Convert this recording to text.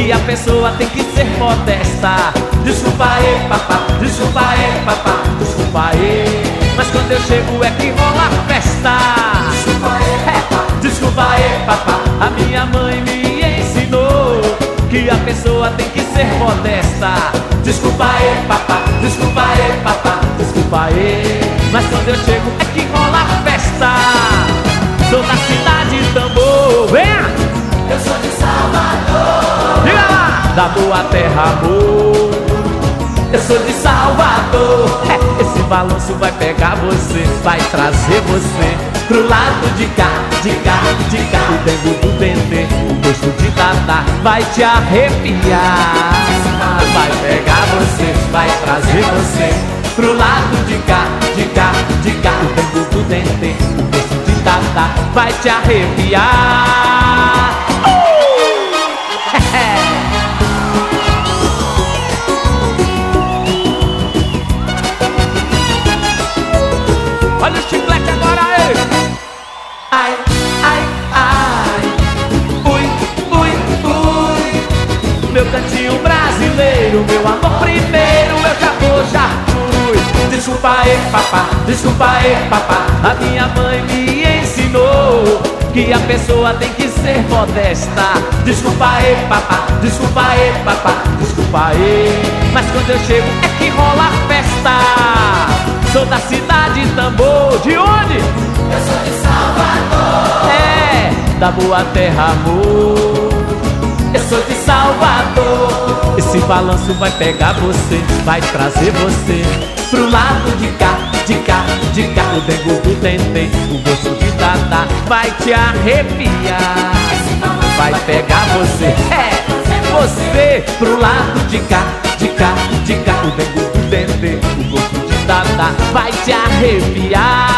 que a pessoa tem que ser modesta. Desculpa aí, papá, desculpa aí, papá, desculpa aí, mas quando eu chego é que rola festa. Desculpa aí, papá, desculpa aí, papá, a minha mãe me ensinou que a pessoa tem que ser modesta. Desculpa aí, papá, desculpa aí, papá, desculpa aí, mas quando eu chego é que rola festa. Sou da cidade de Tambor, vem! eu sou de Salvador. Diga lá! Da boa terra, amor. Eu sou de Salvador. Esse balanço vai pegar você, vai trazer você pro lado de cá, de cá, de cá. O dengo do dendê, o gosto de dadá vai te arrepiar. Vai pegar você, vai trazer você pro lado de cá, de cá, de cá. O dengo do dendê, o gosto de dadá vai te arrepiar. Olha o chiclete agora aí. Ai, ai, ai, ui, ui, ui. Meu cantinho brasileiro, meu amor primeiro, eu já vou, já fui. Desculpa aí, papá, desculpa aí, papá, a minha mãe me ensinou que a pessoa tem que ser modesta. Desculpa aí, papá, desculpa aí, papá, desculpa aí, mas quando eu chego é que rola festa. Sou da cidade de Tambor, de onde? Eu sou de Salvador. É, da boa terra, amor. Eu sou de Salvador. Esse balanço vai pegar você, vai trazer você pro lado de cá, de cá, de cá. O dengo do dendê, o gosto de dadá vai te arrepiar. Vai pegar você, você pro lado de cá, de cá, de cá. O dengo do dendê, o gosto de dadá vai te arrepiar.